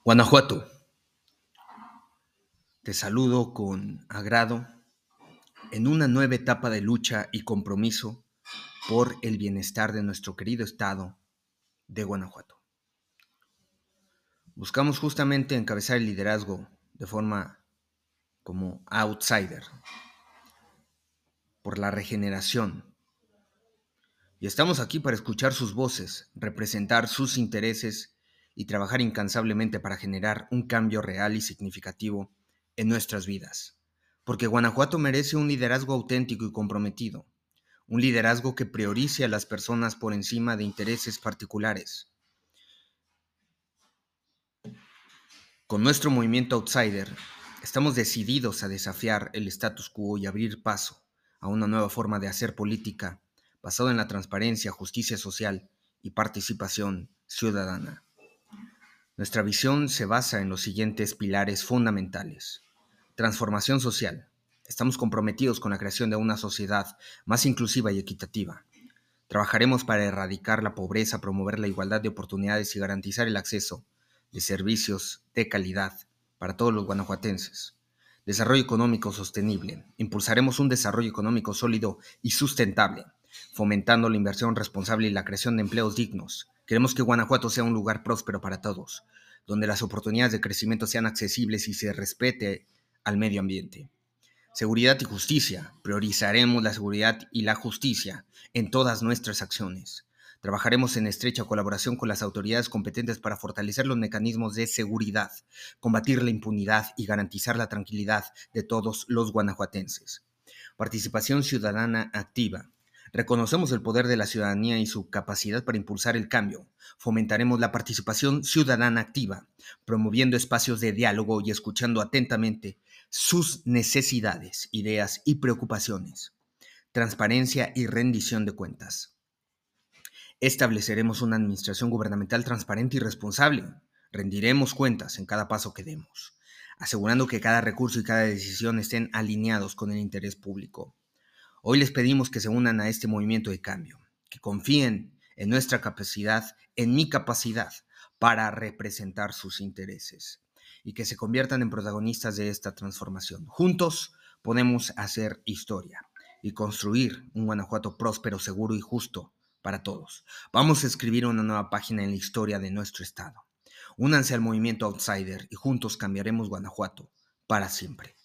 Guanajuato, te saludo con agrado en una nueva etapa de lucha y compromiso por el bienestar de nuestro querido estado de Guanajuato. Buscamos justamente encabezar el liderazgo de forma como outsider por la regeneración. Y estamos aquí para escuchar sus voces, representar sus intereses y trabajar incansablemente para generar un cambio real y significativo en nuestras vidas. Porque Guanajuato merece un liderazgo auténtico y comprometido, un liderazgo que priorice a las personas por encima de intereses particulares. Con nuestro movimiento Outsider, estamos decididos a desafiar el status quo y abrir paso a una nueva forma de hacer política basada en la transparencia, justicia social y participación ciudadana. Nuestra visión se basa en los siguientes pilares fundamentales. Transformación social. Estamos comprometidos con la creación de una sociedad más inclusiva y equitativa. Trabajaremos para erradicar la pobreza, promover la igualdad de oportunidades y garantizar el acceso de servicios de calidad para todos los guanajuatenses. Desarrollo económico sostenible. Impulsaremos un desarrollo económico sólido y sustentable, fomentando la inversión responsable y la creación de empleos dignos. Queremos que Guanajuato sea un lugar próspero para todos, donde las oportunidades de crecimiento sean accesibles y se respete al medio ambiente. Seguridad y justicia. Priorizaremos la seguridad y la justicia en todas nuestras acciones. Trabajaremos en estrecha colaboración con las autoridades competentes para fortalecer los mecanismos de seguridad, combatir la impunidad y garantizar la tranquilidad de todos los guanajuatenses. Participación ciudadana activa. Reconocemos el poder de la ciudadanía y su capacidad para impulsar el cambio. Fomentaremos la participación ciudadana activa, promoviendo espacios de diálogo y escuchando atentamente sus necesidades, ideas y preocupaciones. Transparencia y rendición de cuentas. Estableceremos una administración gubernamental transparente y responsable. Rendiremos cuentas en cada paso que demos, asegurando que cada recurso y cada decisión estén alineados con el interés público. Hoy les pedimos que se unan a este movimiento de cambio, que confíen en nuestra capacidad, en mi capacidad para representar sus intereses y que se conviertan en protagonistas de esta transformación. Juntos podemos hacer historia y construir un Guanajuato próspero, seguro y justo para todos. Vamos a escribir una nueva página en la historia de nuestro estado. Únanse al movimiento Outsider y juntos cambiaremos Guanajuato para siempre.